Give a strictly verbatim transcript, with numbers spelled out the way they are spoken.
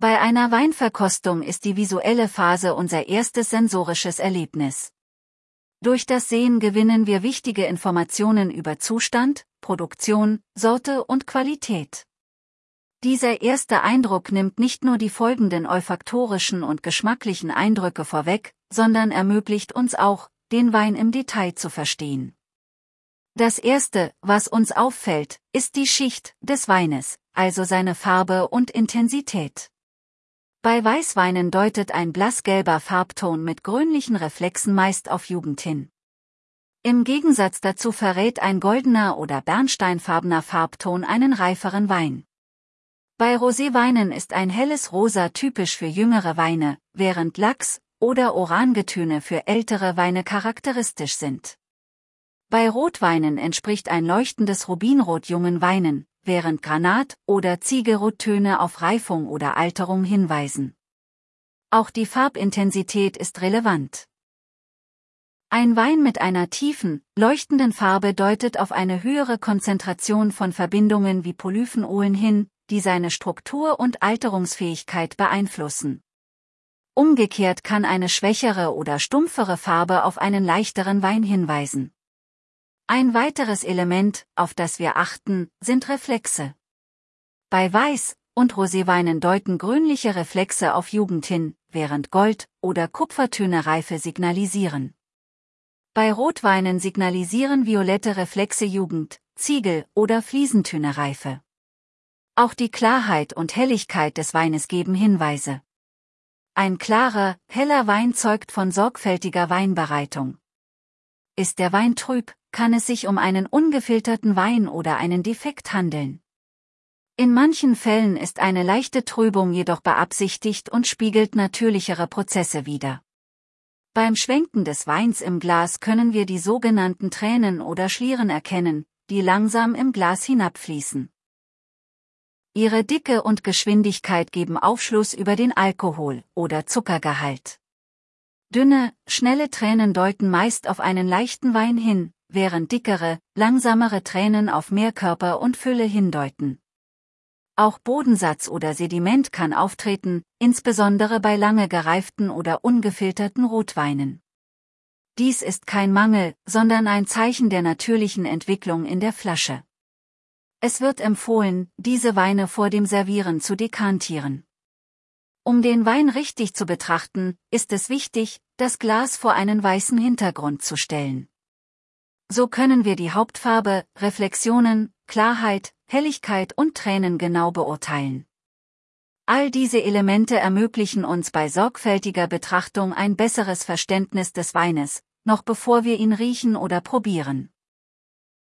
Bei einer Weinverkostung ist die visuelle Phase unser erstes sensorisches Erlebnis. Durch das Sehen gewinnen wir wichtige Informationen über Zustand, Produktion, Sorte und Qualität. Dieser erste Eindruck nimmt nicht nur die folgenden olfaktorischen und geschmacklichen Eindrücke vorweg, sondern ermöglicht uns auch, den Wein im Detail zu verstehen. Das Erste, was uns auffällt, ist die Schicht des Weines, also seine Farbe und Intensität. Bei Weißweinen deutet ein blassgelber Farbton mit grünlichen Reflexen meist auf Jugend hin. Im Gegensatz dazu verrät ein goldener oder bernsteinfarbener Farbton einen reiferen Wein. Bei Roséweinen ist ein helles Rosa typisch für jüngere Weine, während Lachs- oder Orangetöne für ältere Weine charakteristisch sind. Bei Rotweinen entspricht ein leuchtendes Rubinrot jungen Weinen, während Granat- oder Ziegelrottöne auf Reifung oder Alterung hinweisen. Auch die Farbintensität ist relevant. Ein Wein mit einer tiefen, leuchtenden Farbe deutet auf eine höhere Konzentration von Verbindungen wie Polyphenolen hin, die seine Struktur und Alterungsfähigkeit beeinflussen. Umgekehrt kann eine schwächere oder stumpfere Farbe auf einen leichteren Wein hinweisen. Ein weiteres Element, auf das wir achten, sind Reflexe. Bei Weiß- und Roséweinen deuten grünliche Reflexe auf Jugend hin, während Gold- oder Kupfertöne Reife signalisieren. Bei Rotweinen signalisieren violette Reflexe Jugend, Ziegel- oder Fliesentöne Reife. Auch die Klarheit und Helligkeit des Weines geben Hinweise. Ein klarer, heller Wein zeugt von sorgfältiger Weinbereitung. Ist der Wein trüb, kann es sich um einen ungefilterten Wein oder einen Defekt handeln. In manchen Fällen ist eine leichte Trübung jedoch beabsichtigt und spiegelt natürlichere Prozesse wider. Beim Schwenken des Weins im Glas können wir die sogenannten Tränen oder Schlieren erkennen, die langsam im Glas hinabfließen. Ihre Dicke und Geschwindigkeit geben Aufschluss über den Alkohol- oder Zuckergehalt. Dünne, schnelle Tränen deuten meist auf einen leichten Wein hin, während dickere, langsamere Tränen auf mehr Körper und Fülle hindeuten. Auch Bodensatz oder Sediment kann auftreten, insbesondere bei lange gereiften oder ungefilterten Rotweinen. Dies ist kein Mangel, sondern ein Zeichen der natürlichen Entwicklung in der Flasche. Es wird empfohlen, diese Weine vor dem Servieren zu dekantieren. Um den Wein richtig zu betrachten, ist es wichtig, das Glas vor einen weißen Hintergrund zu stellen. So können wir die Hauptfarbe, Reflexionen, Klarheit, Helligkeit und Tränen genau beurteilen. All diese Elemente ermöglichen uns bei sorgfältiger Betrachtung ein besseres Verständnis des Weines, noch bevor wir ihn riechen oder probieren.